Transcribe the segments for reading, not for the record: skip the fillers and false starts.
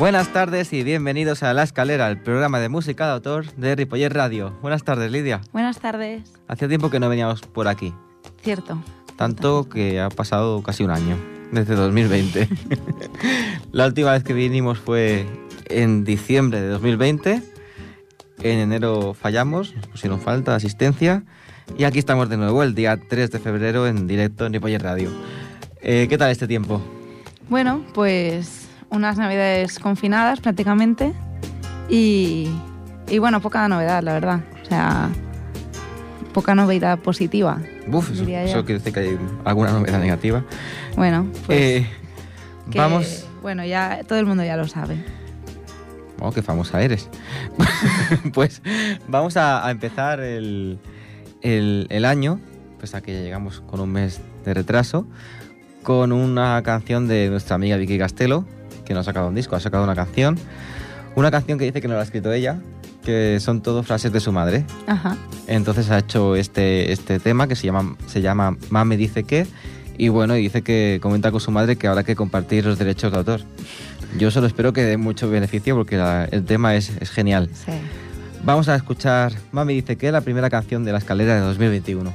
Buenas tardes y bienvenidos a La Escalera, el programa de música de autor de Ripollet Radio. Buenas tardes, Lidia. Buenas tardes. Hacía tiempo que no veníamos por aquí. Cierto. Tanto que ha pasado casi un año, desde 2020. La última vez que vinimos fue en diciembre de 2020. En enero fallamos, nos pusieron falta de asistencia. Y aquí estamos de nuevo, el día 3 de febrero, en directo en Ripollet Radio. ¿Qué tal este tiempo? Bueno, pues unas navidades confinadas prácticamente y bueno, poca novedad, la verdad. O sea, poca novedad positiva. Eso quiere decir que hay alguna novedad negativa. Bueno, pues vamos. Bueno, ya todo el mundo ya lo sabe. Oh, qué famosa eres. Pues vamos a empezar el año, pues a que llegamos con un mes de retraso, con una canción de nuestra amiga Vicky Castelo, que no ha sacado un disco, ha sacado una canción que dice que no la ha escrito ella, que son todo frases de su madre. Ajá. Entonces ha hecho este tema que se llama Mami dice que, y bueno, dice que comenta con su madre que habrá que compartir los derechos de autor. Yo solo espero que dé mucho beneficio porque el tema es genial. Sí. Vamos a escuchar Mami dice que, la primera canción de La Escalera de 2021.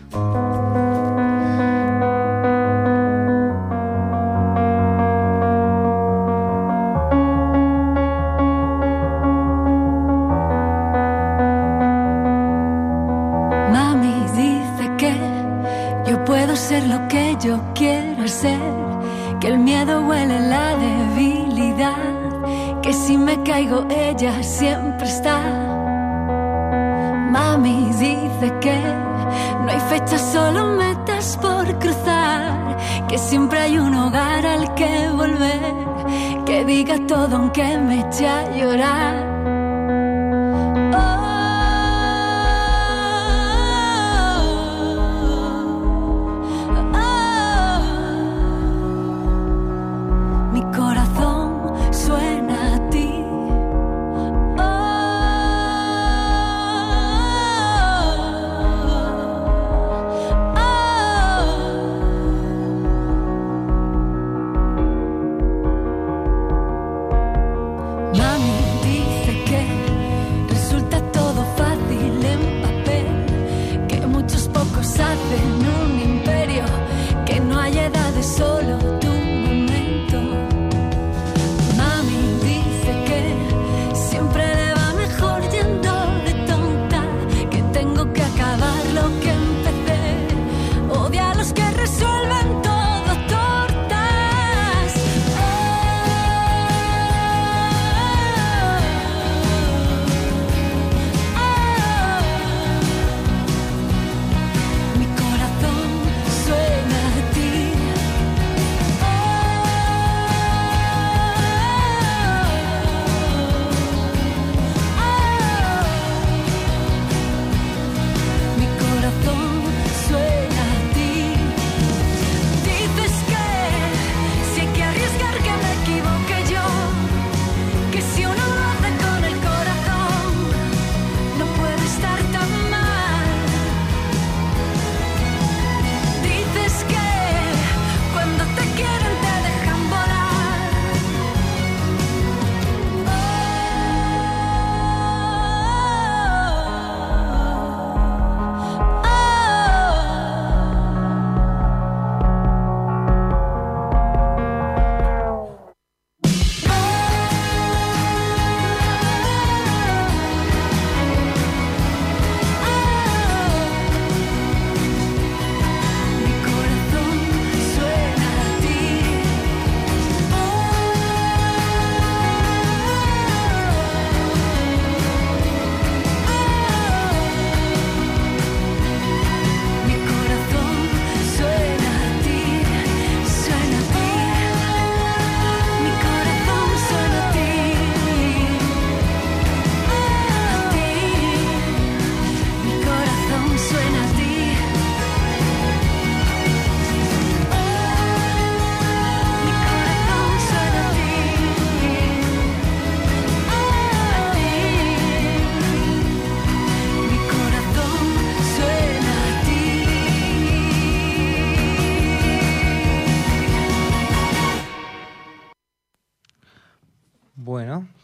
Mami dice que yo puedo ser lo que yo quiero ser, que el miedo huele la debilidad, que si me caigo ella siempre está. Mami dice que no hay fecha, solo metas por cruzar, que siempre hay un hogar al que volver, que diga todo aunque me eche a llorar. Mami dice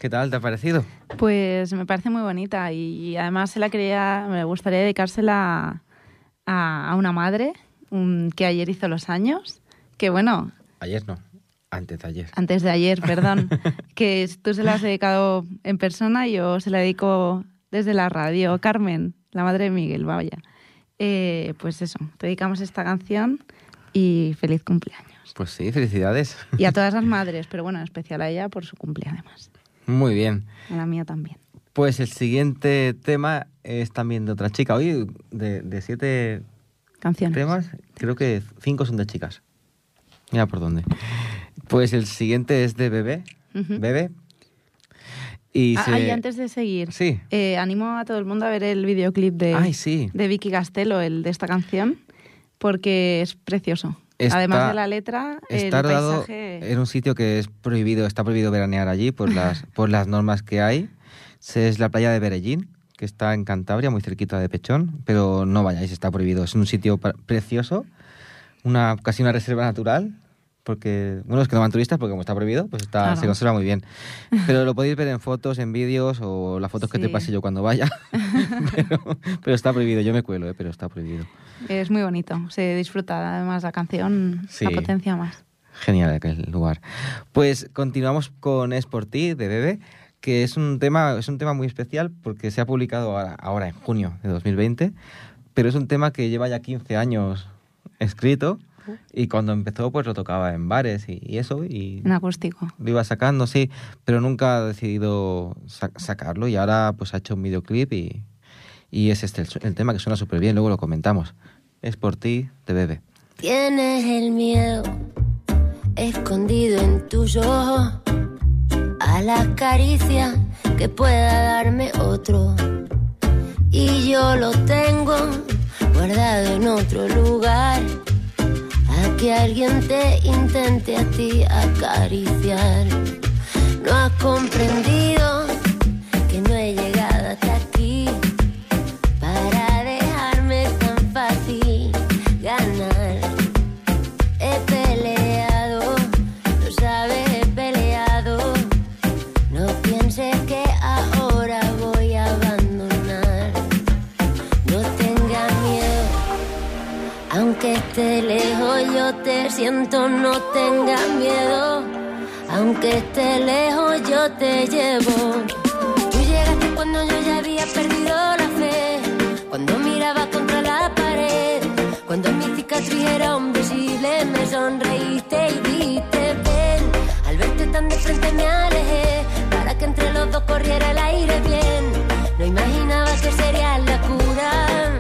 ¿Qué tal te ha parecido? Pues me parece muy bonita y además me gustaría dedicársela a una madre que ayer hizo los años, que bueno... Ayer no, antes de ayer. Antes de ayer, perdón. Que tú se la has dedicado en persona y yo se la dedico desde la radio. Carmen, la madre de Miguel, vaya. Pues eso, te dedicamos esta canción y feliz cumpleaños. Pues sí, felicidades. Y a todas las madres, pero bueno, en especial a ella por su cumpleaños además. Muy bien. A la mía también. Pues el siguiente tema es también de otra chica. Hoy, de 7 canciones, temas, creo que 5 son de chicas. Mira por dónde. Pues el siguiente es de Bebe. Uh-huh. Bebe. Y antes de seguir, sí. Animo a todo el mundo a ver el videoclip de Vicky Castelo, el de esta canción, porque es precioso. Además de la letra, está el rodado paisaje... en un sitio que está prohibido veranear allí por las normas que hay. Es la playa de Berellín, que está en Cantabria, muy cerquita de Pechón, pero no vayáis, está prohibido. Es un sitio precioso, casi una reserva natural, porque, bueno, es que no van turistas porque como está prohibido, pues claro, se conserva muy bien. Pero lo podéis ver en fotos, en vídeos o las fotos que te pase yo cuando vaya. pero está prohibido, yo me cuelo, pero está prohibido. Es muy bonito, se disfruta además la canción, la potencia más. Genial aquel lugar. Pues continuamos con Es por ti, de Bebe, que es un tema muy especial porque se ha publicado ahora en junio de 2020, pero es un tema que lleva ya 15 años escrito. Y cuando empezó, pues lo tocaba en bares y eso. Y en acústico. Lo iba sacando, sí, pero nunca ha decidido sacarlo y ahora pues ha hecho un videoclip y es el tema que suena súper bien, luego lo comentamos. Es por ti, de Bebe. Tienes el miedo escondido en tus ojos a la caricia que pueda darme otro. Y yo lo tengo guardado en otro lugar. A que alguien te intente a ti acariciar. No has comprendido que no he llegado hasta aquí para dejarme tan fácil ganar. He peleado, lo sabes, he peleado. No pienses que ahora voy a abandonar. No tengas miedo, aunque esté lejos yo te siento, no tengas miedo. Aunque esté lejos yo te llevo. Tú llegaste cuando yo ya había perdido la fe, cuando miraba contra la pared, cuando mi cicatriz era invisible. Me sonreíste y dijiste ven. Al verte tan de frente me alejé, para que entre los dos corriera el aire bien. No imaginaba que sería la cura.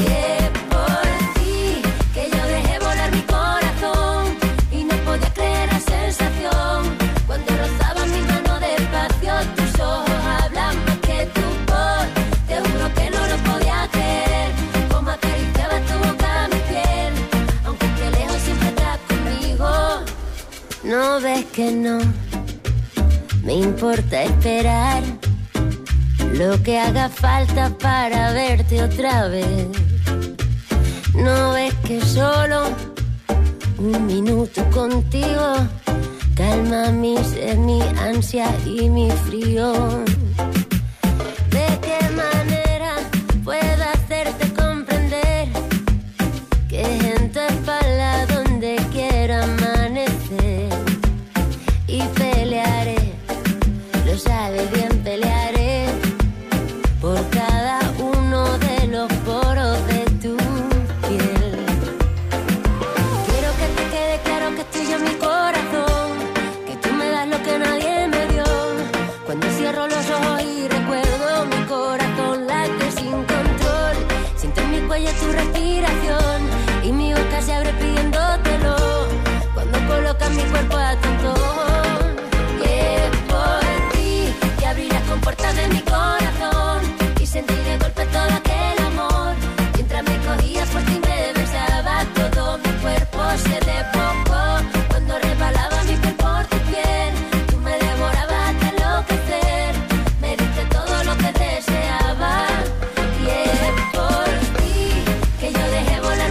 Cuando rozaba mi mano despacio, tus ojos hablan más que tu voz. Te juro que no lo podía creer, como acariciaba tu boca a mi piel. Aunque esté lejos siempre estás conmigo. No ves que no me importa esperar lo que haga falta para verte otra vez. No ves que solo un minuto contigo calma mi sed, mi ansia y mi frío. ¿De qué manera puedo hacerte comprender que en tu espalda donde quiera amanecer? Y pelearé, lo sabes bien, pelearé por cada uno de los poros de tu piel. Quiero que te quede claro que estoy en mi corazón, lo que nadie me dio. Cuando cierro los ojos y recuerdo mi corazón late sin control. Siento en mi cuello tu respiración y mi boca se abre pidiéndotelo. Cuando colocas mi cuerpo a tu antojo. Y es por ti que abrí las compuertas de mi corazón y sentí de golpe todo aquel amor. Mientras me cogías por ti me besaba, todo mi cuerpo se desbocó. Cuando resbalaba mi piel por tu piel, tú me devorabas hasta enloquecer. Me diste todo lo que deseaba. Y es por ti que yo dejé volar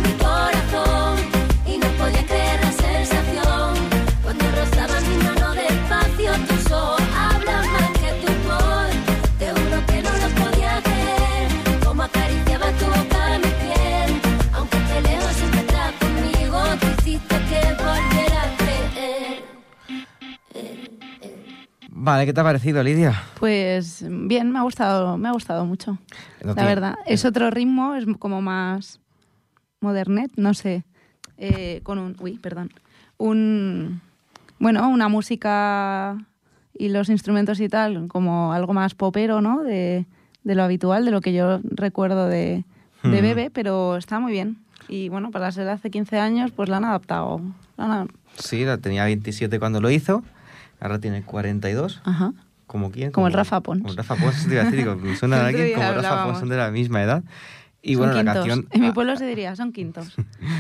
Vale, ¿qué te ha parecido, Lidia? Pues bien, me ha gustado mucho. No La tiene- verdad, es otro ritmo, es como más modernet, no sé, con una música y los instrumentos y tal, como algo más popero, ¿no? De lo habitual, de lo que yo recuerdo de Bebe, pero está muy bien. Y bueno, para ser hace 15 años, pues la han adaptado. Sí, tenía 27 cuando lo hizo, ahora tiene 42. Ajá. ¿Como quién? Como el Rafa Pons. Como el Rafa Pons, te iba a decir, digo, me suena a El otro alguien día como Rafa hablábamos. Pons, son de la misma edad. Y Son bueno, la quintos. canción... En mi pueblo se diría, son quintos.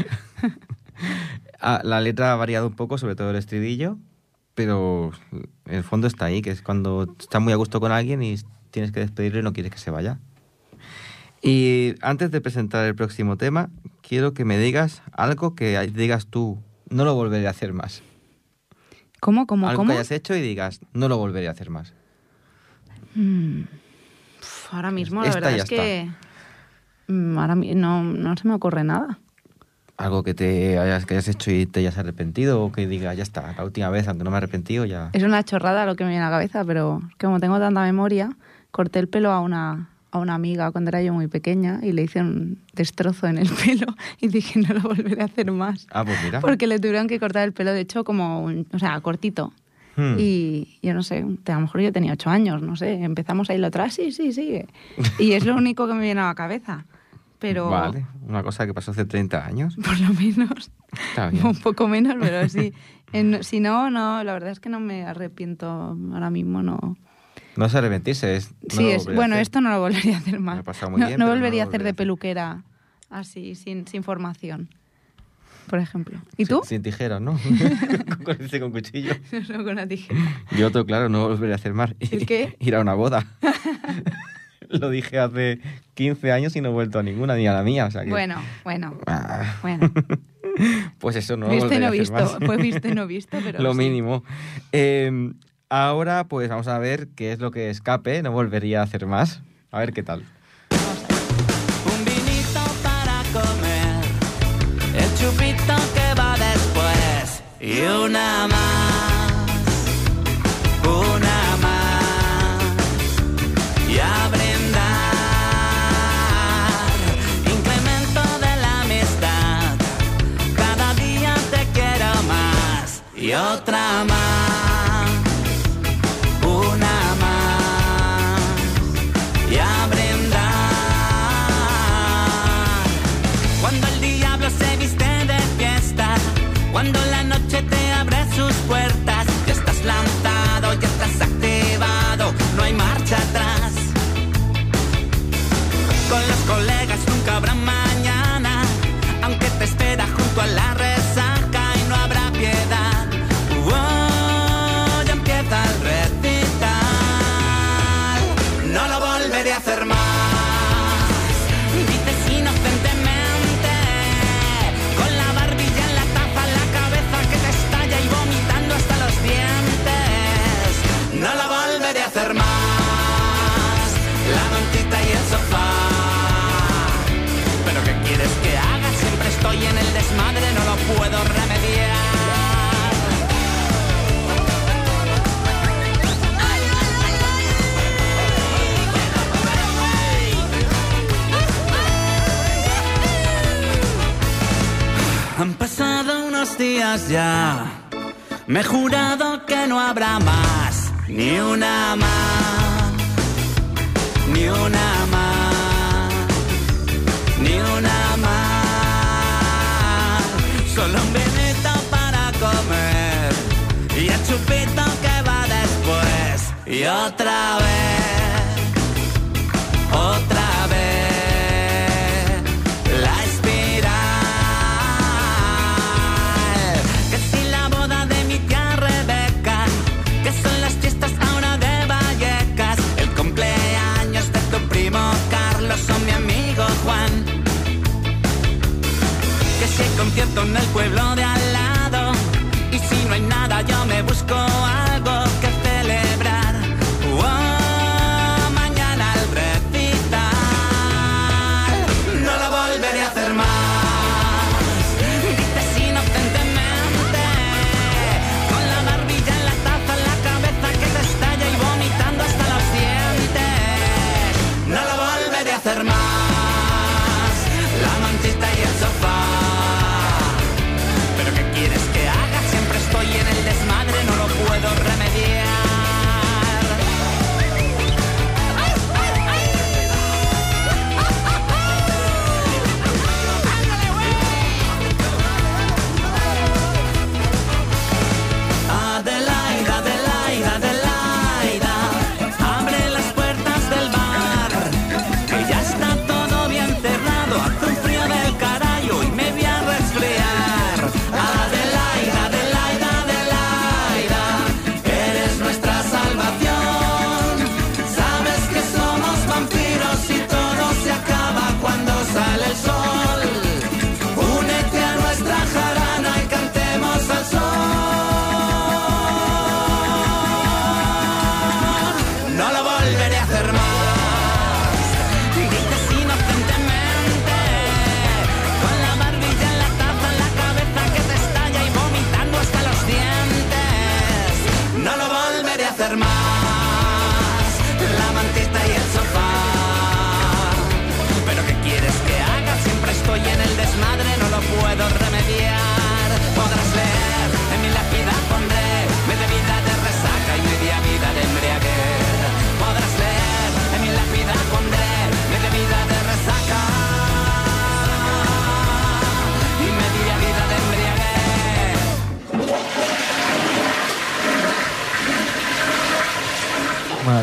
La letra ha variado un poco, sobre todo el estribillo, pero el fondo está ahí, que es cuando estás muy a gusto con alguien y tienes que despedirlo y no quieres que se vaya. Y antes de presentar el próximo tema, quiero que me digas algo que digas tú, no lo volveré a hacer más. ¿Cómo? Algo que hayas hecho y digas, no lo volveré a hacer más. Ahora mismo, la Esta verdad ya es que no se me ocurre nada. Algo que hayas hecho y te hayas arrepentido, o que diga, ya está, la última vez, aunque no me he arrepentido, ya... Es una chorrada lo que me viene a la cabeza, pero como tengo tanta memoria, corté el pelo a una amiga cuando era yo muy pequeña y le hice un destrozo en el pelo y dije, no lo volveré a hacer más. Ah, pues mira. Porque le tuvieron que cortar el pelo, de hecho, cortito. Y yo no sé, a lo mejor yo tenía 8 años, no sé, empezamos ahí lo atrás, sí, sigue. Y es lo único que me viene a la cabeza. Pero Vale, una cosa que pasó hace 30 años. por lo menos, Está bien. un poco menos, pero sí. Si no, la verdad es que no me arrepiento ahora mismo, no. No es arrepentirse, es... no Sí, lo volveré a bueno, hacer. esto no lo volvería a hacer más. Me ha pasado muy no bien, no pero volvería a lo hacer de volvería a hacer. peluquera así, sin formación, por ejemplo. ¿Y tú? Sin tijeras, ¿no? con cuchillo. No, con una tijera. Yo otro, claro, no volveré a hacer más. ¿El qué? Ir a una boda. Lo dije hace 15 años y no he vuelto a ninguna, ni a la mía. O sea que... Bueno. Ah, Bueno. pues eso no lo Visto y volveré a no hacer visto. más. Fue visto y no visto, pero Lo sí. mínimo. Ahora, pues vamos a ver qué es lo que Escape no volvería a hacer más. A ver qué tal. Un vinito para comer, el chupito que va después y una más, y a brindar, incremento de la amistad, cada día te quiero más y otra más. Una más y a brindar. Cuando el diablo se viste de fiesta, cuando la noche te abre sus puertas, ya estás lanzado, ya estás activado, no hay marcha atrás. Con los colegas nunca habrá mañana, aunque te espera junto a la resaca y no habrá piedad. Ya empieza el recital, no lo volveré a hacer más. Dices inocentemente, con la barbilla en la taza, la cabeza que te estalla y vomitando hasta los dientes. No lo volveré a hacer más. La mantita y el sofá. Pero ¿qué quieres que haga? Siempre estoy en el desmadre, no lo puedo remediar. Han pasado unos días ya, me he jurado que no habrá más, ni una más, ni una más, ni una más. Solo un vinito para comer y el chupito que va después. Y otra vez, la espiral. Que si la boda de mi tía Rebeca, que son las fiestas ahora de Vallecas, el cumpleaños de tu primo Carlos o mi amigo Juan. Que si hay concierto en el pueblo de al lado, y si no hay nada yo me busco algo que celebrar. Mañana el recital, no lo volveré a hacer más. Dices inocentemente, con la barbilla en la taza, en la cabeza que te estalla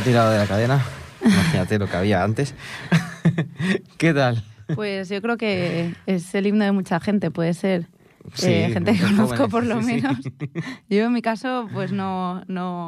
tirado de la cadena. Imagínate lo que había antes. ¿Qué tal? Pues yo creo que es el himno de mucha gente, puede ser. Sí, Gente que muchos conozco jóvenes, por lo sí, sí. menos. Yo en mi caso, pues no...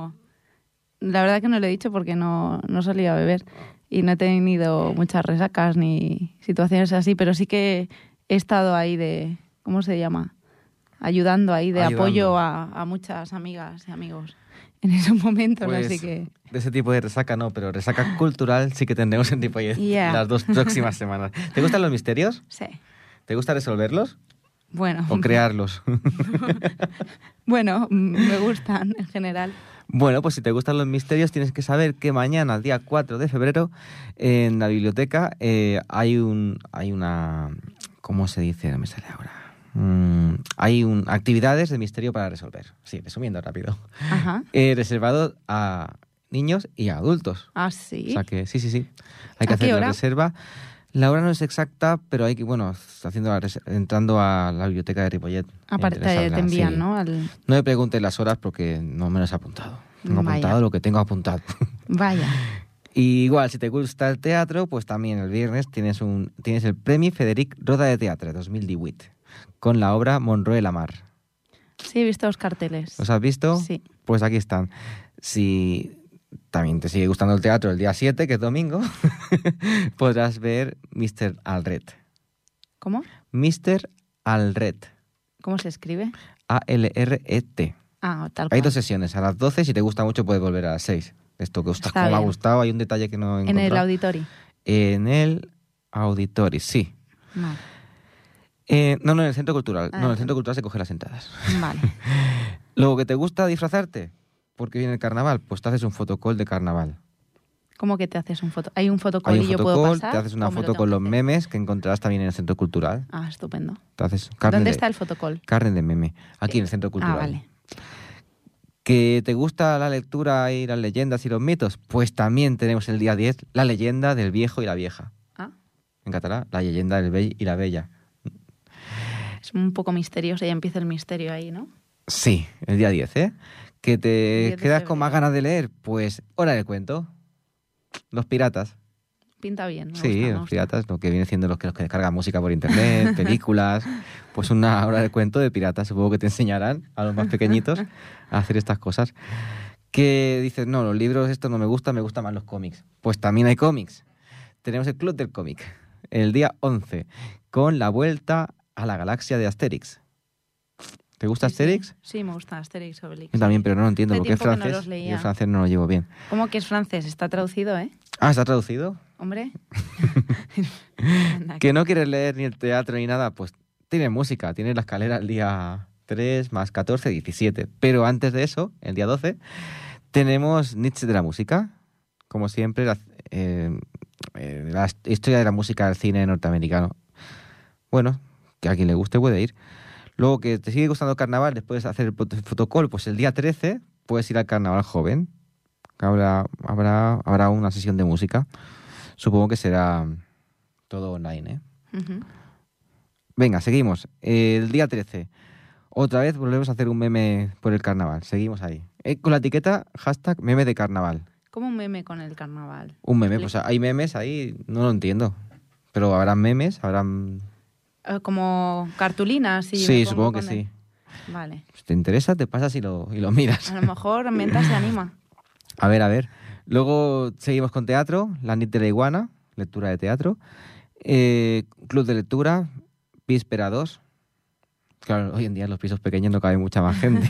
La verdad que no lo he dicho porque no solía beber y no he tenido muchas resacas ni situaciones así, pero sí que he estado ahí de... ¿Cómo se llama? Ayudando ahí, de Ayudando. apoyo a muchas amigas y amigos en esos momentos, Pues, así que... de ese tipo de resaca no, pero resaca cultural sí que tendremos en Ripollet Ya. las 2 próximas semanas. ¿Te gustan los misterios? Sí. ¿Te gusta resolverlos Bueno. o crearlos? Bueno, me gustan en general. Bueno, pues si te gustan los misterios tienes que saber que mañana, el día 4 de febrero, en la biblioteca hay una... ¿Cómo se dice? No me sale ahora. Hay actividades de misterio para resolver. Sí, resumiendo rápido. Ajá. Reservado a niños y a adultos. Ah, sí. O sea que sí. Hay que ¿A qué hacer la hora? reserva. La hora no es exacta, pero hay que, bueno, entrando a la biblioteca de Ripollet. Aparte Interesarla, te envían, sí. ¿no? No me preguntes las horas porque no me las he apuntado. Tengo Vaya. apuntado lo que tengo apuntado. Vaya. Y igual, si te gusta el teatro, pues también el viernes tienes el Premi Federic Roda de Teatre 2018 con la obra Monroe de la Mar. Sí, he visto los carteles. ¿Los has visto? Sí. Pues aquí están. Si también te sigue gustando el teatro el día 7, que es domingo, podrás ver Mr. Alred. ¿Cómo? Mr. Alred. ¿Cómo se escribe? A-L-R-E-T. Ah, tal Hay cual. 2 sesiones. A las 12, si te gusta mucho, puedes volver a las 6. Esto que Está como me ha bien. gustado, hay un detalle que no he En encontrado. el auditorio. En el auditorio, sí. Vale. No, en el centro cultural. Ah, No, en el centro cultural se cogen las entradas. Vale. Luego, ¿que te gusta disfrazarte? Porque viene el carnaval, pues te haces un fotocall de carnaval. ¿Cómo que te haces un foto? ¿Hay un fotocall Hay un y yo puedo fotocall, pasar? te haces una ¿O me lo foto tengo con que los hacer? memes que encontrarás también en el centro cultural. Ah, estupendo. Te haces carne ¿Dónde de, está el fotocall? carne de meme, aquí en el centro cultural. Ah, vale. ¿Que te gusta la lectura y las leyendas y los mitos? Pues también tenemos el día 10 la leyenda del viejo y la vieja. Ah, En catalán, la leyenda del vell y la bella. es un poco misterioso, ya empieza el misterio ahí, ¿no? Sí, el día 10, ¿eh? ¿Que te 10 de quedas con más febrero. ganas de leer? Pues hora del cuento. Los piratas. Pinta bien. Me Sí, gusta, me los gusta. piratas, lo que viene siendo los que descargan música por internet, películas. Pues una hora de cuento de piratas. Supongo que te enseñarán a los más pequeñitos a hacer estas cosas. Que dices, no, los libros, esto no me gustan más los cómics. Pues también hay cómics. Tenemos el Club del Cómic, el día 11, con la vuelta a la galaxia de Asterix. ¿Te gusta Sí, Asterix? Sí, sí, me gusta Asterix, Obelix. Yo también, pero no lo entiendo Hace porque es tiempo que no francés los leía. y el francés no lo llevo bien. ¿Cómo que es francés? Está traducido, ¿eh? Ah, ¿está traducido? Hombre. Anda, ¿Que no quieres leer ni el teatro ni nada? Pues tiene música, tiene la escalera el día 3 más 14, 17. Pero antes de eso, el día 12, tenemos Nietzsche de la música. Como siempre, la historia de la música del cine norteamericano. Bueno, que a quien le guste puede ir. Luego, que te sigue gustando el carnaval, después de hacer el fotocall, pues el día 13 puedes ir al carnaval joven. Habrá una sesión de música. Supongo que será todo online, ¿eh? Ujú. Venga, seguimos. El día 13. Otra vez volvemos a hacer un meme por el carnaval. Seguimos ahí. Con la etiqueta hashtag meme de carnaval. Como un meme con el carnaval. Un meme, pues hay memes ahí, no lo entiendo. Pero habrán memes, habrán... Como cartulinas. Sí, me pongo supongo que con sí. Vale. Si te interesa, te pasas y lo miras. A lo mejor Menta se anima. A ver. Luego seguimos con teatro, la nit de la iguana, lectura de teatro. Club de lectura, Víspera 2. Claro, hoy en día en los pisos pequeños no cabe mucha más gente.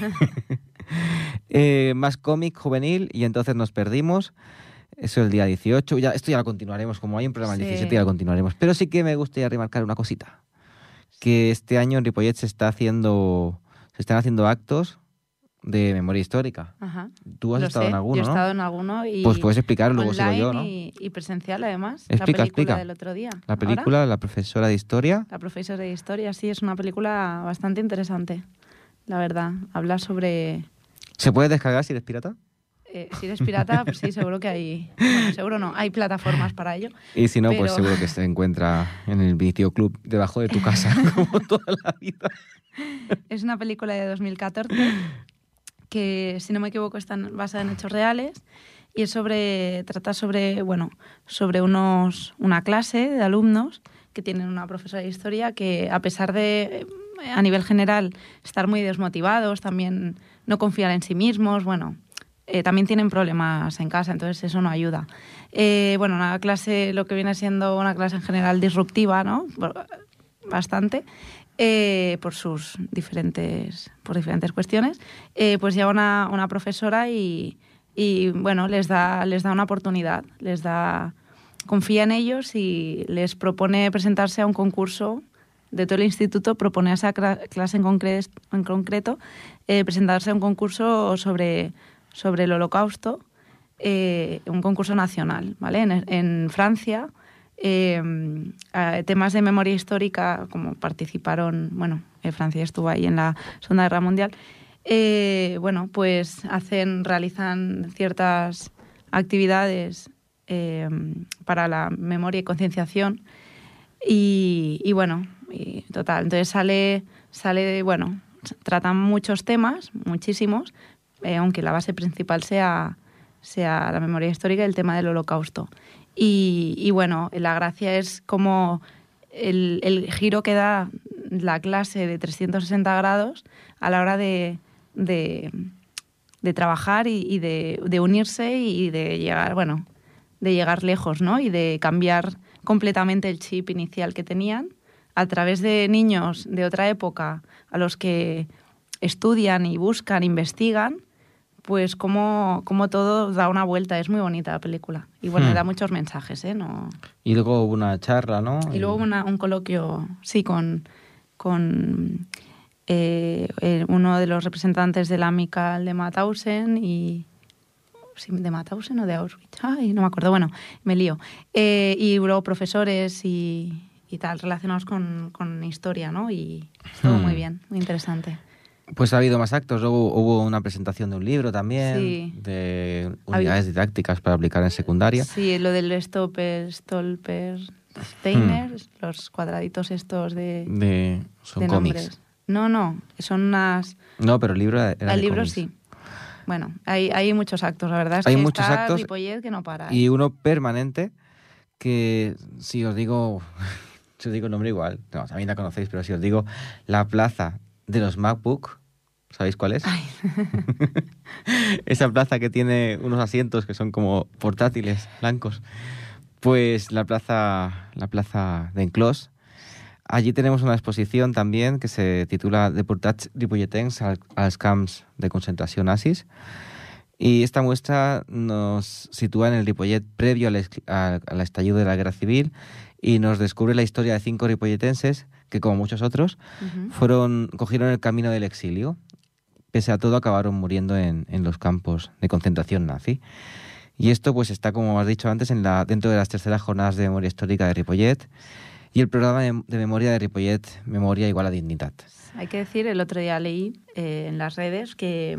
Más cómic juvenil y entonces nos perdimos. Eso el día 18. Esto ya lo continuaremos. Como hay un programa el Sí. 17, ya lo continuaremos. Pero sí que me gustaría remarcar una cosita. Que este año en Ripollet se están haciendo actos de memoria histórica. Ajá. Tú has Lo estado sé, en alguno, yo he ¿no? estado en alguno y Pues puedes explicar, luego sigo online yo, ¿no? y presencial además. Explica, la película explica. del otro día. La ¿Ahora? película, la profesora de historia. La profesora de historia, sí, es una película bastante interesante, la verdad. Habla sobre... ¿Se puede descargar si eres pirata? si eres pirata, pues sí, seguro que hay... Bueno, seguro no, hay plataformas para ello. Y si no, pues Pero- seguro que se encuentra en el videoclub debajo de tu casa, como toda la vida. Es una película de 2014 que, si no me equivoco, está basada en hechos reales y trata sobre una clase de alumnos que tienen una profesora de historia que, a pesar de, a nivel general, estar muy desmotivados, también no confiar en sí mismos, también tienen problemas en casa, entonces eso no ayuda. Una clase, lo que viene siendo una clase en general disruptiva, ¿no? Bastante, por diferentes cuestiones, pues llega una profesora y les da una oportunidad, confía en ellos y les propone presentarse a un concurso de todo el instituto, propone a esa clase en concreto presentarse a un concurso sobre el Holocausto, un concurso nacional, ¿vale? En Francia, temas de memoria histórica, como participaron, Francia estuvo ahí en la Segunda Guerra Mundial, pues realizan ciertas actividades para la memoria y concienciación total, entonces sale tratan muchos temas, muchísimos, aunque la base principal sea la memoria histórica y el tema del Holocausto. Y la gracia es como el giro que da la clase de 360 grados a la hora de trabajar y de unirse y de llegar lejos, ¿no? Y de cambiar completamente el chip inicial que tenían a través de niños de otra época a los que estudian y buscan, investigan, pues como todo da una vuelta. Es muy bonita la película. Y da muchos mensajes, ¿eh? No... Y luego hubo una charla, ¿no? Y luego un coloquio, sí, con uno de los representantes de la Amical de Mauthausen y... Sí, ¿de Mauthausen o de Auschwitz? Ay, no me acuerdo. Me lío. Y luego profesores y tal, relacionados con historia, ¿no? Y estuvo muy bien, muy interesante. Pues ha habido más actos. Luego hubo una presentación de un libro también, sí, de unidades didácticas para aplicar en secundaria. Sí, lo del Stolper, Steiner, los cuadraditos estos de son cómics. No, son unas... No, pero el libro era el de libro cómics. Sí. Hay muchos actos, la verdad es hay que muchos está actos Ripollet que no para. Y uno permanente que, si os digo el nombre igual, no, también la conocéis, pero si os digo la plaza de los MacBook, ¿sabéis cuál es? Esa plaza que tiene unos asientos que son como portátiles blancos. Pues la plaza de Enclos. Allí tenemos una exposición también que se titula Deportats ripolletens als camps de concentració nazis. Y esta muestra nos sitúa en el Ripollet previo al estallido de la Guerra Civil y nos descubre la historia de 5 ripolletenses que, como muchos otros, cogieron el camino del exilio. Pese a todo, acabaron muriendo en los campos de concentración nazi. Y esto pues está, como has dicho antes, dentro de las terceras jornadas de memoria histórica de Ripollet. Y el programa de memoria de Ripollet, Memoria igual a Dignitat. Hay que decir, el otro día leí en las redes que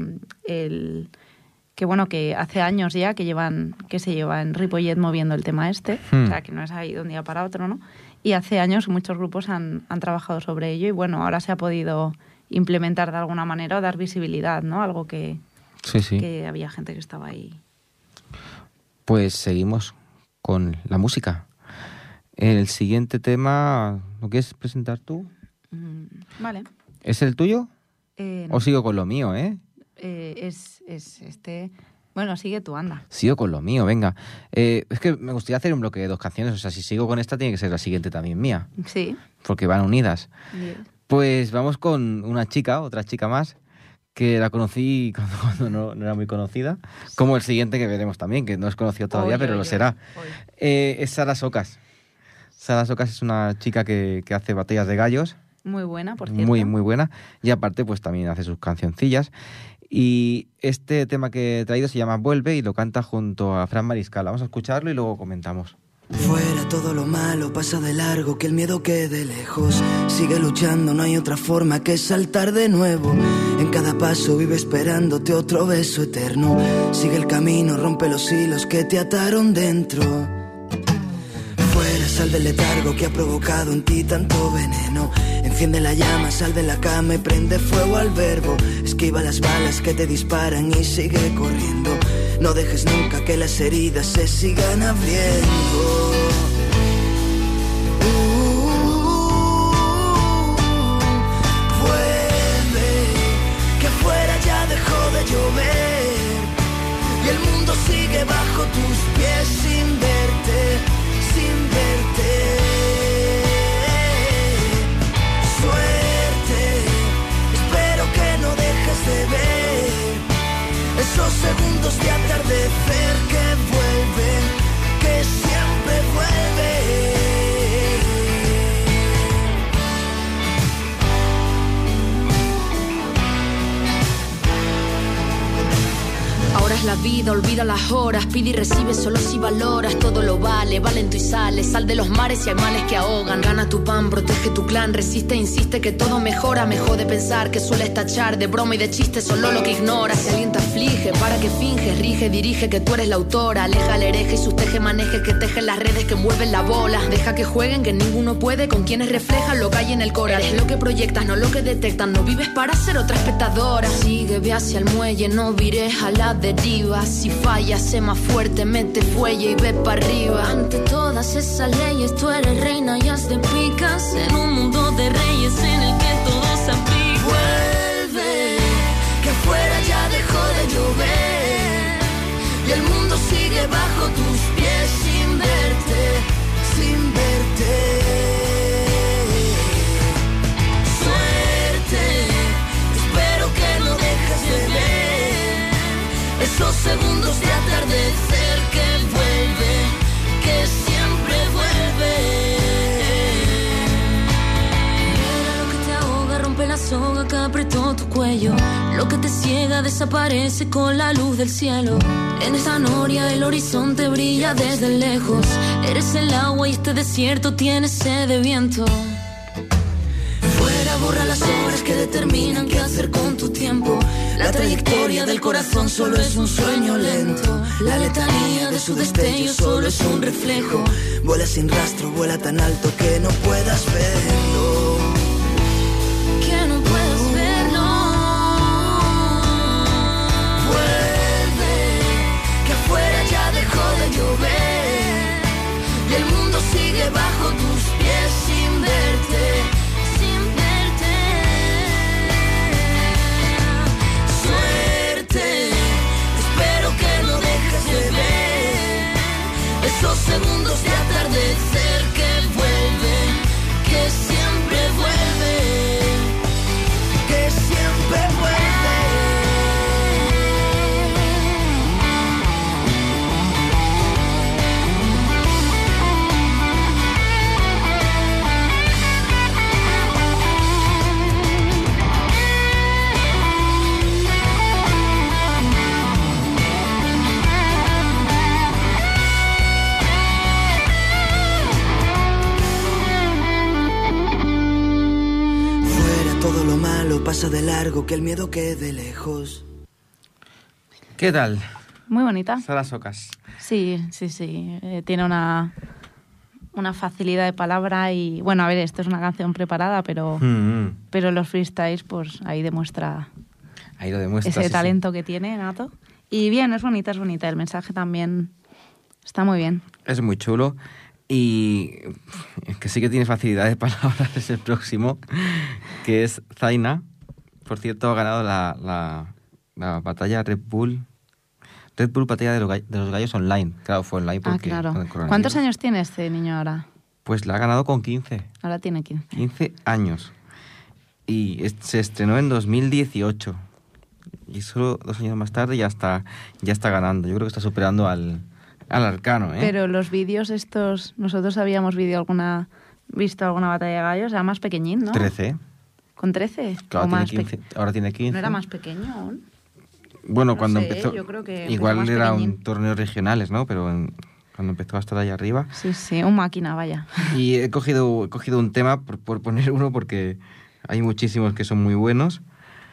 hace años ya que se lleva en Ripollet moviendo el tema este, o sea, que no es ahí de un día para otro, ¿no? Y hace años muchos grupos han trabajado sobre ello y ahora se ha podido implementar de alguna manera o dar visibilidad, ¿no? Algo que había gente que estaba ahí. Pues seguimos con la música. El siguiente tema, ¿lo quieres presentar tú? Vale. ¿Es el tuyo? No. ¿O sigo con lo mío, Es este... Bueno, sigue tú, anda. Sigo con lo mío, venga. Es que me gustaría hacer un bloque de 2 canciones. O sea, si sigo con esta, tiene que ser la siguiente también mía. Sí. Porque van unidas. Yes. Pues vamos con otra chica más, que la conocí cuando no era muy conocida. Como el siguiente que veremos también, que no es conocido todavía, pero lo será. Es Sara Socas. Sara Socas es una chica que hace batallas de gallos. Muy buena, por cierto. Muy, muy buena. Y aparte, pues también hace sus cancioncillas. Y este tema que he traído se llama Vuelve y lo canta junto a Fran Mariscal. Vamos a escucharlo y luego comentamos. Fuera todo lo malo, pasa de largo, que el miedo quede lejos. Sigue luchando, no hay otra forma que saltar de nuevo. En cada paso vive esperándote otro beso eterno. Sigue el camino, rompe los hilos que te ataron dentro. Fuera, sal del letargo que ha provocado en ti tanto veneno. Enciende la llama, sal de la cama y prende fuego al verbo. Esquiva las balas que te disparan y sigue corriendo. No dejes nunca que las heridas se sigan abriendo. Llover y el mundo sigue bajo tus pies sin verte, sin verte. Suerte, espero que no dejes de ver esos segundos de atardecer que vuelven, que siempre vuelven. Ahora es la vida, olvida las horas, pide y recibe solo si valoras, todo lo vale, valento y sale, sal de los mares y hay males que ahogan, gana tu pan, protege tu clan, resiste e insiste que todo mejora, mejor de pensar que sueles tachar de broma y de chiste solo lo que ignoras, si alguien te aflige, para que finges, rige, dirige que tú eres la autora, aleja al hereje y sus teje-manejes que tejen las redes que envuelven la bola, deja que jueguen que ninguno puede con quienes reflejan lo que hay en el corazón, eres lo que proyectas, no lo que detectan, no vives para ser otra espectadora, sigue, ve hacia el muelle, no vires a la deriva, si fallas, sé más fuerte, mete fuelle y ve para arriba. Ante todas esas leyes tú eres reina y haz de picas en un mundo de reyes en el que todo se aplica. Vuelve, que afuera ya dejó de llover y el mundo sigue bajo tus pies sin verte, sin verte. Suerte, espero que no dejes de ver esos segundos de atardecer que vuelven, que siempre vuelven. Mira lo que te ahoga, rompe la soga que apretó tu cuello. Lo que te ciega desaparece con la luz del cielo. En esta noria el horizonte brilla desde lejos. Eres el agua y este desierto tiene sed de viento. Fuera borra las horas que determinan qué hacer con tu tiempo. La trayectoria del corazón solo es un sueño lento. La letanía de su destello solo es un reflejo. Vuela sin rastro, vuela tan alto que no puedas verlo. Que no puedes verlo. Vuelve, que afuera ya dejó de llover y el mundo sigue bajo tus pies sin verte. Esos segundos de atardecer que vuelven, que siempre vuelven, que siempre pasa de largo, que el miedo quede lejos. ¿Qué tal? Muy bonita. Sara Socas. Sí. Tiene una facilidad de palabra y... Bueno, a ver, esto es una canción preparada, pero los freestyles, pues ahí demuestra... Ahí lo demuestra. Ese sí, talento que tiene, Nato. Y bien, es bonita. El mensaje también está muy bien. Es muy chulo. Y que sí que tiene facilidad de palabras es el próximo, que es Zaina. Por cierto, ha ganado la batalla Red Bull Batalla de los Gallos online. Claro, fue online porque... claro. con el coronavirus. ¿Cuántos años tiene este niño ahora? Pues la ha ganado con 15. Ahora tiene 15. 15 años. Y se estrenó en 2018. Y solo 2 años más tarde ya está ganando. Yo creo que está superando al Arcano, ¿eh? Pero los vídeos estos... Nosotros habíamos visto alguna batalla de gallos. Era más pequeñín, ¿no? 13. ¿Con 13? Claro, ¿O tiene más 15. Ahora tiene 15. ¿No era más pequeño aún? Bueno, No cuando sé, empezó... yo creo que igual empezó más era pequeñín. un torneo regionales, ¿no? Pero cuando empezó a estar ahí arriba... Sí, un máquina, vaya. Y he cogido un tema por poner uno porque hay muchísimos que son muy buenos.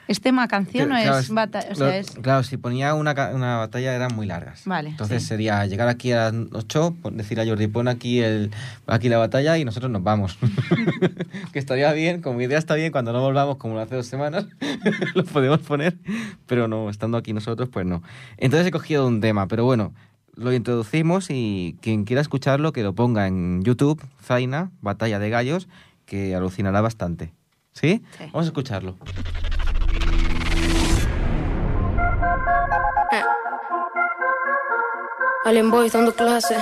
¿Es tema canción o Claro, es batalla? O sea, es... Claro, si ponía una batalla eran muy largas. Vale, Entonces sí. sería llegar aquí a las 8, decir a Jordi, pon aquí la batalla y nosotros nos vamos. Que estaría bien, como idea está bien, cuando no volvamos, como hace 2 semanas, lo podemos poner, pero no, estando aquí nosotros, pues no. Entonces he cogido un tema, pero bueno, lo introducimos y quien quiera escucharlo, que lo ponga en YouTube, Zaina, Batalla de Gallos, que alucinará bastante. ¿Sí? Sí. Vamos a escucharlo. Allen Boys dando clases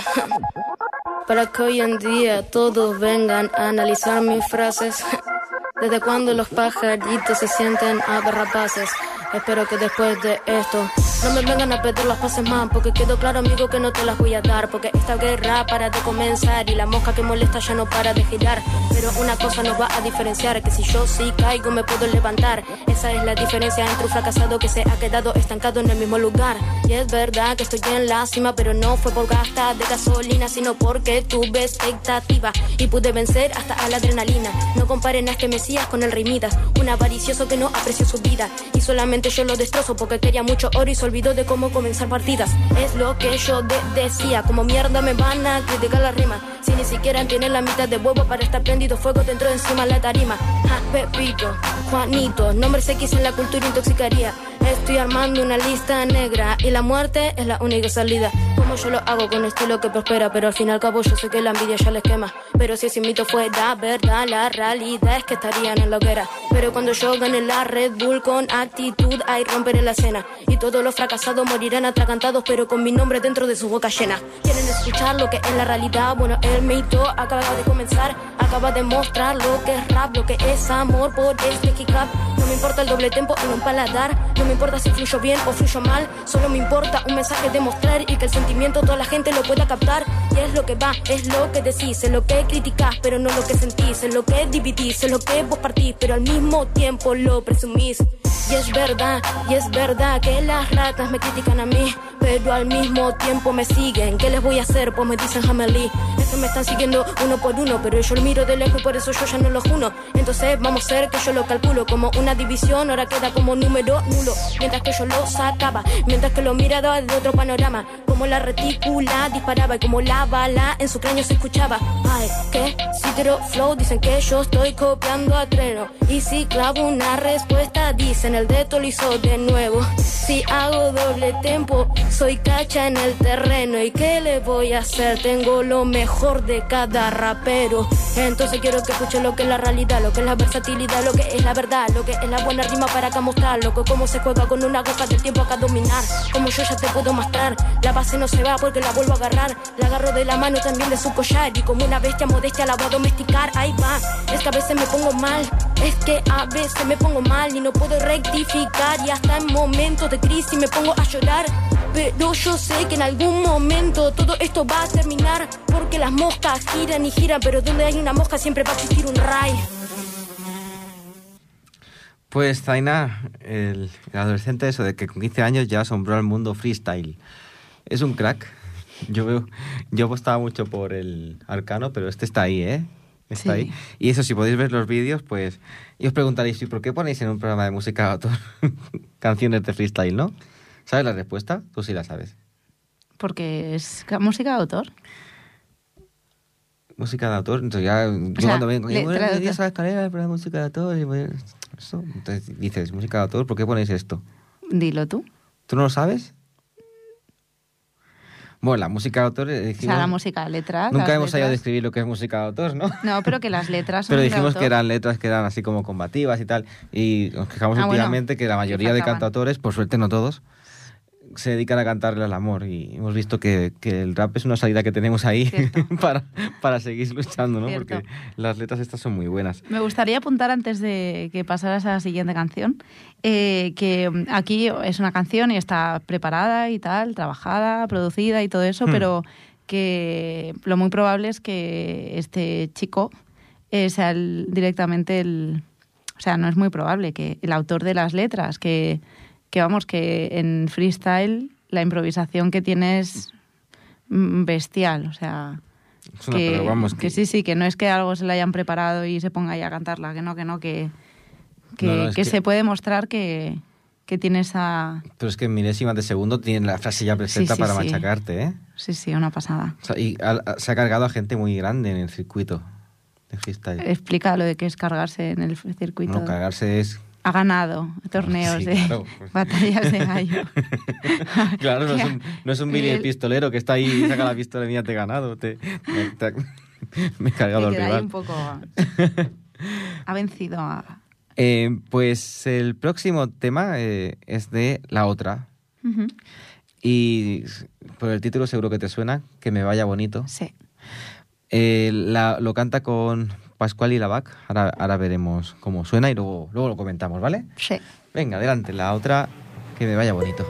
para que hoy en día todos vengan a analizar mis frases. Desde cuando los pajaritos se sienten agarrapaces. Espero que después de esto no me vengan a pedir las paces más, porque quedó claro, amigo, que no te las voy a dar, porque esta guerra para de comenzar y la mosca que molesta ya no para de girar. Pero una cosa nos va a diferenciar, que si yo sí caigo me puedo levantar. Esa es la diferencia entre un fracasado que se ha quedado estancado en el mismo lugar. Y es verdad que estoy en la cima, pero no fue por gasta de gasolina, sino porque tuve expectativa y pude vencer hasta a la adrenalina. No comparen a este Mesías con el Rey Midas, un avaricioso que no apreció su vida y solamente yo lo destrozo porque quería mucho oro y se olvidó de cómo comenzar partidas. Es lo que yo decía, como mierda me van a criticar la rima si ni siquiera tienen la mitad de huevo para estar prendido fuego dentro de encima de la tarima. Pepito, Juanito, nombres X en la cultura intoxicaría. Estoy armando una lista negra y la muerte es la única salida. Como yo lo hago con estilo que prospera, pero al fin y al cabo yo sé que la envidia ya les quema. Pero si ese mito fuera verdad, la realidad es que estarían en la hoguera. Pero cuando yo gane la Red Bull con actitud, ahí romperé la escena. Y todos los fracasados morirán atragantados, pero con mi nombre dentro de su boca llena. ¿Quieren escuchar lo que es la realidad? Bueno, el mito acaba de comenzar, acaba de mostrar lo que es rap, lo que es amor por este hip hop. No me importa el doble tempo en un paladar, no me importa si fluyo bien o fluyo mal, solo me importa un mensaje de mostrar y que el sentimiento toda la gente lo pueda captar. Y es lo que va, es lo que decís, es lo que criticás, pero no lo que sentís, es lo que dividís, es lo que vos partís, pero al mismo tiempo lo presumís. Y es verdad que las ratas me critican a mí, pero al mismo tiempo me siguen. ¿Qué les voy a hacer? Pues me dicen Hamelí. Estos me están siguiendo uno por uno, pero yo lo miro de lejos y por eso yo ya no los uno. Entonces vamos a hacer que yo lo calculo como una división, ahora queda como número nulo. Mientras que yo lo sacaba, mientras que lo miraba de otro panorama, como la retícula disparaba y como la bala en su cráneo se escuchaba. Ay, que si tiro flow dicen que yo estoy copiando a Treno, y si clavo una respuesta dicen el dedo lo hizo de nuevo. Si hago doble tempo soy cacha en el terreno, y qué le voy a hacer, tengo lo mejor de cada rapero. Entonces quiero que escuchen lo que es la realidad, lo que es la versatilidad, lo que es la verdad, lo que es la buena rima para acá mostrar, lo que cómo se juega con una aguja del tiempo acá dominar, como yo ya te puedo mostrar. La base no se va porque la vuelvo a agarrar, la agarro de la mano también de su collar, y como una bestia modestia la voy a domesticar. Ahí va, es que a veces me pongo mal, es que a veces me pongo mal y no puedo rectificar, y hasta en momentos de crisis me pongo a llorar. Pero yo sé que en algún momento todo esto va a terminar, porque las moscas giran y giran, pero donde hay una mosca siempre va a existir un ray. Pues Zaina, el adolescente eso de que con 15 años ya asombró al mundo freestyle. Es un crack. Yo apostaba mucho por el Arcano, pero este está ahí, ¿eh? Está Sí. ahí. Y eso, si podéis ver los vídeos, pues... Y os preguntaréis, ¿y por qué ponéis en un programa de música de autor canciones de freestyle, no? ¿Sabes la respuesta? Tú sí la sabes. Porque es música de autor. Música de autor, entonces ya... Yo sea, cuando vengo, letra de buenos autor. días a la escalera, el programa de música de autor... Y pues, eso. Entonces dices, música de autor, ¿por qué ponéis esto? Dilo tú. ¿Tú no lo sabes? Bueno, la música de autor... O Dijimos, sea, la música, letras. nunca las hemos sabido letras. describir lo que es música de autor, ¿no? No, pero que las letras son Pero de dijimos autor. que eran letras que eran así como combativas y tal. Y nos quejamos Ah, bueno. últimamente que la mayoría de faltaban. cantautores, por suerte no todos, se dedican a cantarle al amor. Y hemos visto que el rap es una salida que tenemos ahí Cierto. para seguir luchando, ¿no? Cierto. Porque las letras estas son muy buenas. Me gustaría apuntar antes de que pasaras a la siguiente canción, que aquí es una canción y está preparada y tal, trabajada, producida y todo eso, pero que lo muy probable es que este chico sea directamente el... O sea, no es muy probable que el autor de las letras, que vamos, que en freestyle la improvisación que tiene es bestial, o sea... Es pero vamos, que sí, que no es que algo se le hayan preparado y se ponga ahí a cantarla, que no, que No, que se puede mostrar que tiene esa... Pero es que en milésimas de segundo tiene la frase ya presenta Sí, para sí. machacarte, ¿eh? Sí, una pasada. O sea, y se ha cargado a gente muy grande en el circuito de freestyle. Explica lo de qué es cargarse en el circuito. No, cargarse es... Ha ganado torneos Sí, de claro. batallas de gallo. Claro, no es un Billy el pistolero que está ahí y saca la pistola y mira, te he ganado. Me he cargado al Que queda ahí rival. un poco... Ha vencido a... Pues el próximo tema es de La Otra. Ujú. Y por el título seguro que te suena, Que me vaya bonito. Sí. Lo canta con Pascual y Lavac. Ahora veremos cómo suena y luego lo comentamos, ¿vale? Sí. Venga, adelante, La Otra, Que me vaya bonito.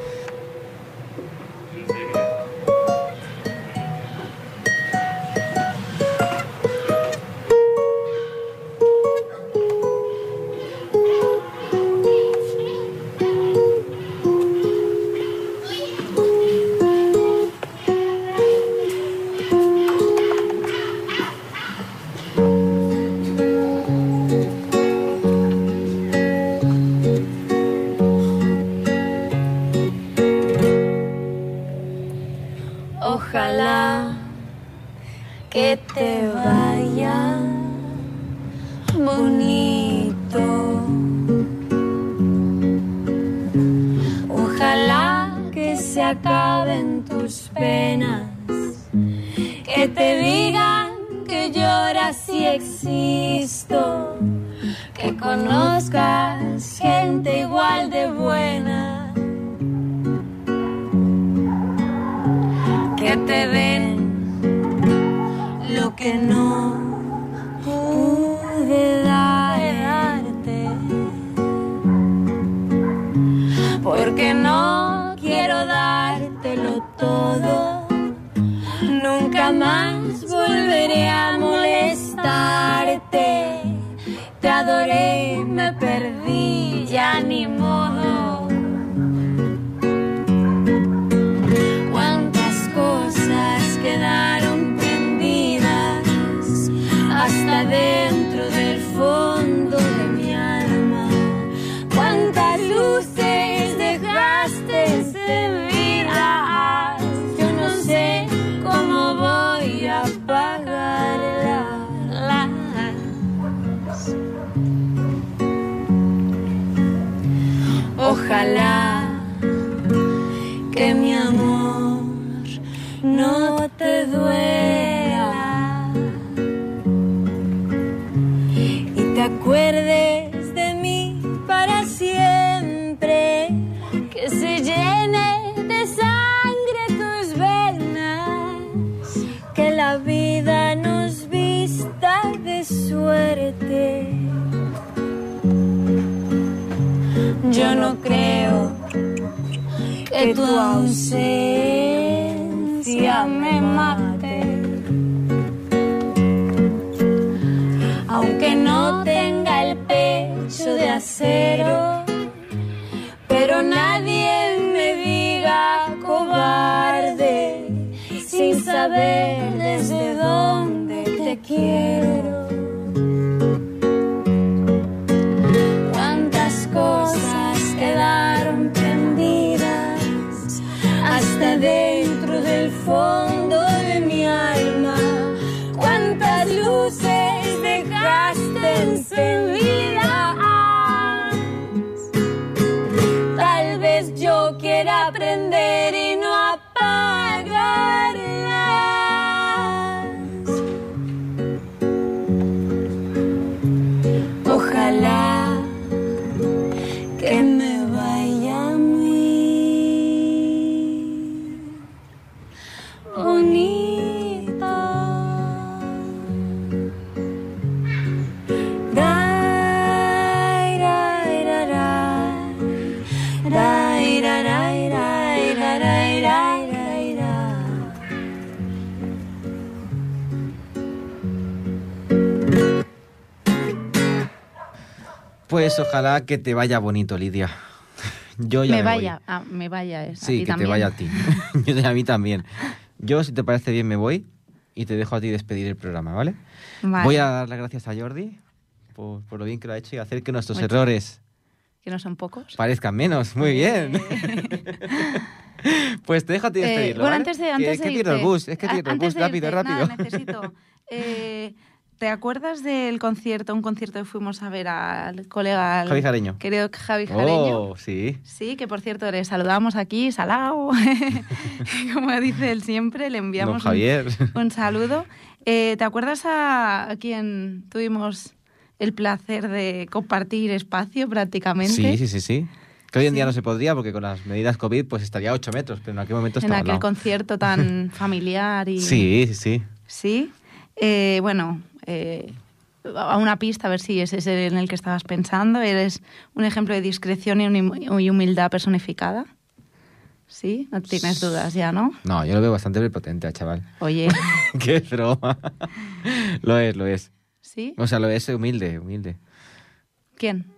Ojalá que te vaya bonito. Ojalá que se acaben tus penas, que te digan que lloras y existo, que conozcas gente igual de buena. Que te den lo que no pude darte, porque no quiero dártelo todo. Nunca más volveré a molestarte. Te adoré, me perdí, ya ni modo. Quedaron prendidas hasta dentro del fondo de mi alma. Cuántas luces dejaste encendidas, yo no sé cómo voy a apagarlas. Ojalá que mi amor no te duela y te acuerdes de mí para siempre, que se llene de sangre tus venas, que la vida nos vista de suerte. Yo no creo que tu ausencia me mate, aunque no tenga el pecho de acero, pero nadie me diga cobarde sin saber desde dónde te quiero. Cuántas cosas quedaron prendidas hasta dentro del fondo de mi alma. Cuántas luces dejaste encendidas. Tal vez yo quiera aprender y no apagarlas. Ojalá que me vaya muy bonito. Rai, rai, rai, rai, rai, rai, rai, rai, rai, rai, rai, rai. Pues ojalá que te vaya bonito, Lidia. Yo ya Me voy. vaya, me vaya esa. Sí, ¿Y que también? te vaya a ti. Yo a mí también. Yo, si te parece bien, me voy y te dejo a ti despedir el programa, ¿vale? Vale. Voy a dar las gracias a Jordi por lo bien que lo ha hecho y hacer que nuestros Mucho. errores Que no son pocos. parezcan menos. Muy bien. Pues te dejo a ti despedirlo, bueno, ¿vale? antes de que pierdo el irte, bus, es que pierdo el antes bus, de rápido, irte, rápido. nada, necesito. ¿Te acuerdas del concierto, un concierto que fuimos a ver al colega, al Javi Jareño. querido Javi Jareño? Oh, sí. Sí, que por cierto le saludamos aquí, Salao, como dice él siempre, le Don enviamos Javier. un saludo. ¿Te acuerdas a quien tuvimos el placer de compartir espacio prácticamente? Sí. Que hoy en día no se podría porque con las medidas COVID pues estaría a 8 metros, pero en aquel momento En estaba aquel al lado. concierto tan familiar y... Sí. Sí. A una pista, a ver si es ese en el que estabas pensando. Eres un ejemplo de discreción y humildad personificada. ¿Sí? No tienes dudas ya, ¿no? No, yo lo veo bastante prepotente al chaval. Oye, Qué broma. Lo es. ¿sí? O sea, lo es humilde. ¿Quién?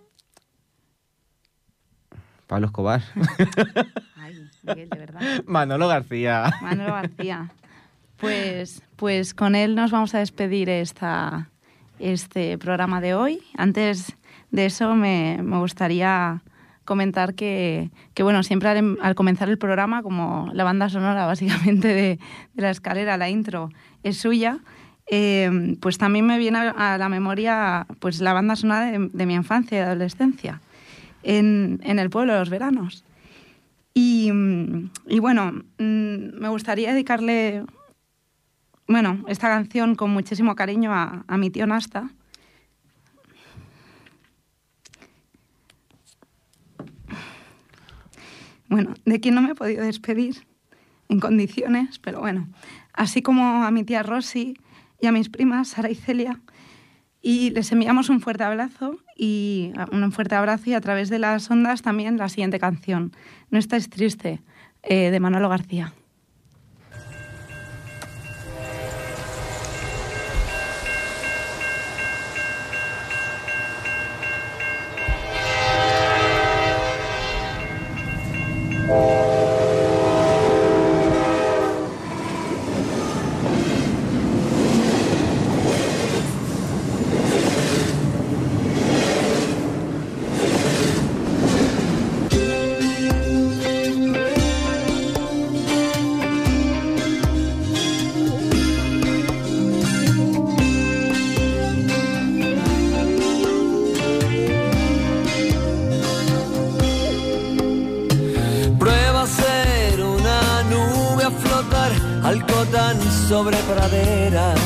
Pablo Escobar. Ay, Miguel, de verdad. Manolo García. Manolo García. Pues con él nos vamos a despedir este programa de hoy. Antes de eso me gustaría comentar que bueno, siempre al comenzar el programa, como la banda sonora básicamente de la escalera, la intro, es suya, pues también me viene a la memoria pues la banda sonora de mi infancia y adolescencia en el pueblo de los veranos. Y bueno, me gustaría dedicarle esta canción con muchísimo cariño a mi tío Nasta. Bueno, de quien no me he podido despedir en condiciones, pero bueno, así como a mi tía Rosy y a mis primas Sara y Celia, y les enviamos un fuerte abrazo y a través de las ondas también la siguiente canción, No estáis triste, de Manolo García. Sobre praderas,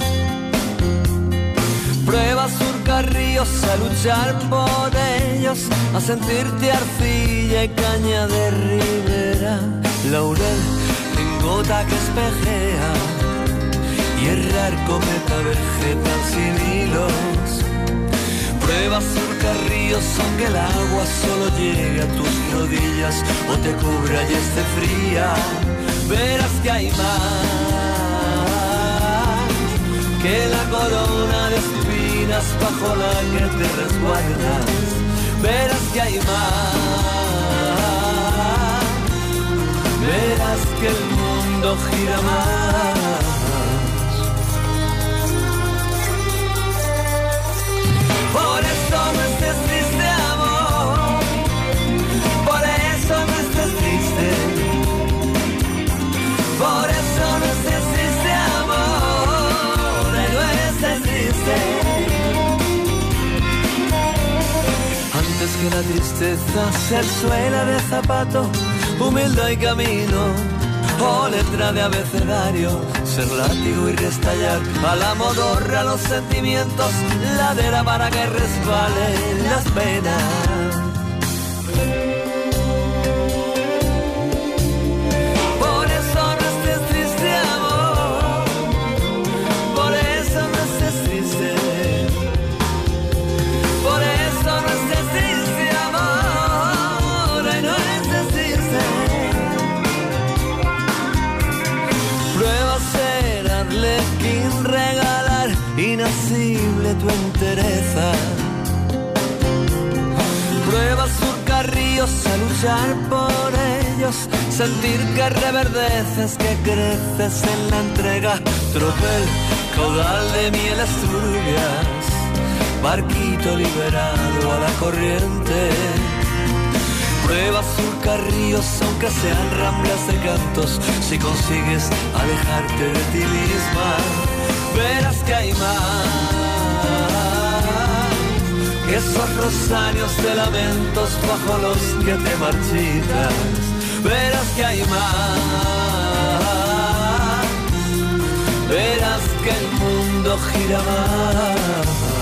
prueba a surcar ríos, a luchar por ellos, a sentirte arcilla y caña de ribera, laurel en gota que espejea y errar cometa vegetal sin hilos. Prueba a surcar ríos aunque el agua solo llegue a tus rodillas o te cubra y esté fría, verás que hay más que la corona de espinas bajo la que te resguardas, verás que hay más, verás que el mundo gira más. Por eso no estés triste, amor, por eso no estés triste, por eso no estés triste, amor. Antes que la tristeza ser suela de zapato, humildad y camino, o letra de abecedario, ser látigo y restallar a la modorra los sentimientos, ladera para que resbalen las penas. Inasible tu entereza, prueba a surcar ríos, a luchar por ellos, sentir que reverdeces, que creces en la entrega, tropel, caudal de mieles turbias, barquito liberado a la corriente. Prueba surcar ríos aunque sean ramblas de cantos. Si consigues alejarte de ti misma, verás que hay más que esos rosarios de lamentos bajo los que te marchitas. Verás que hay más, verás que el mundo gira más.